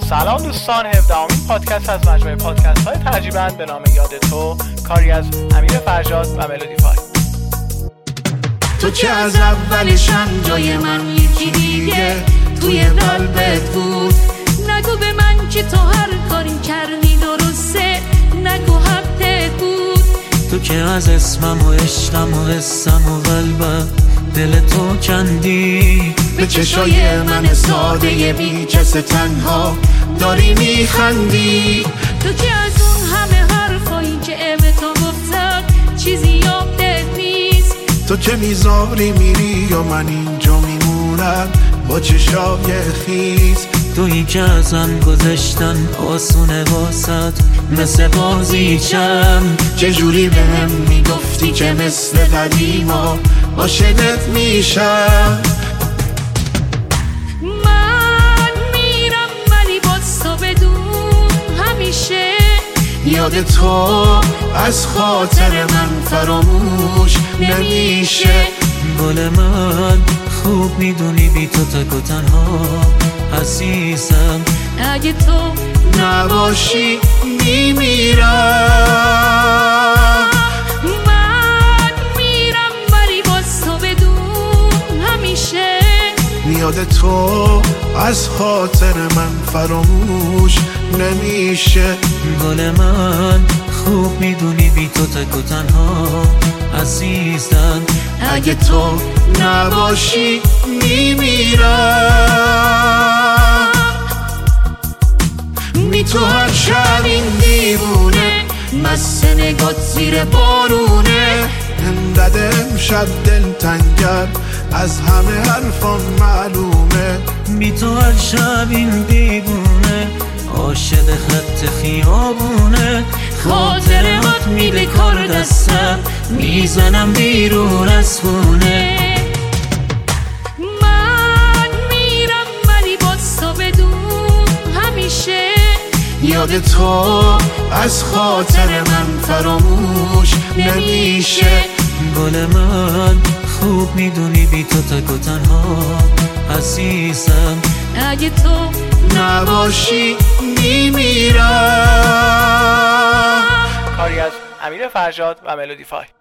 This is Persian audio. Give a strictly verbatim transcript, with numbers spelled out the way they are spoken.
سلام دوستان، هفدهمین پادکست از مجموعه پادکست های ترجیبند به نام یاد تو، کاری از امیر فرجاد و ملودیفای. تو که از اولشم جای من یکی دیگه توی قلبت بود. نگو به من که تو هر کاری کردی درسته، نگو حقت بود. تو که از اسمم و عشقم و حسم و قلبم دل تو کندی. به چشای من ساده بی کس تنها داری میخندی. تو که از اون همه حرفایی که به تو گفتم چیزی یادت نیست. تو که میذاری میری و من اینجا میمونم با چشای خیز. تویی که ازم گذشتن آسونه واسد مثل بازیچم. چجوری به هم میگفتی که مثل قدیما عاشقت میشم. من میرم ولی باز تو بدون همیشه یاد تو از خاطر من فراموش نمیشه. گل من خوب میدونی بی تو تک و تنها عزیزم. اگه تو نباشی میمیرم. من میرم ولی باز تو بدون همیشه یاد تو از خاطر من فراموش نمیشه. گل من خوب میدونی بی تو تک و تنها عزیزم. اگه تو نباشی میمیرم. می تو هر شب این دیوونه مست نگات زیر بارونه. انقدر امشب دل تنگم از همه حرفان معلومه. بی تو هر شب این دیوونه عاشق خط خیابونه. خاطرات می به کار دستم میزنم بیرون از خونه. من میرم ولی باز تو بدون همیشه یاد تو از خاطر من فراموش نمیشه. گل من خوب میدونی بی تو تک و تنها عزیزم. اگه تو نباشی میمیرم. کاری از امیر فرجاد و ملودیفای.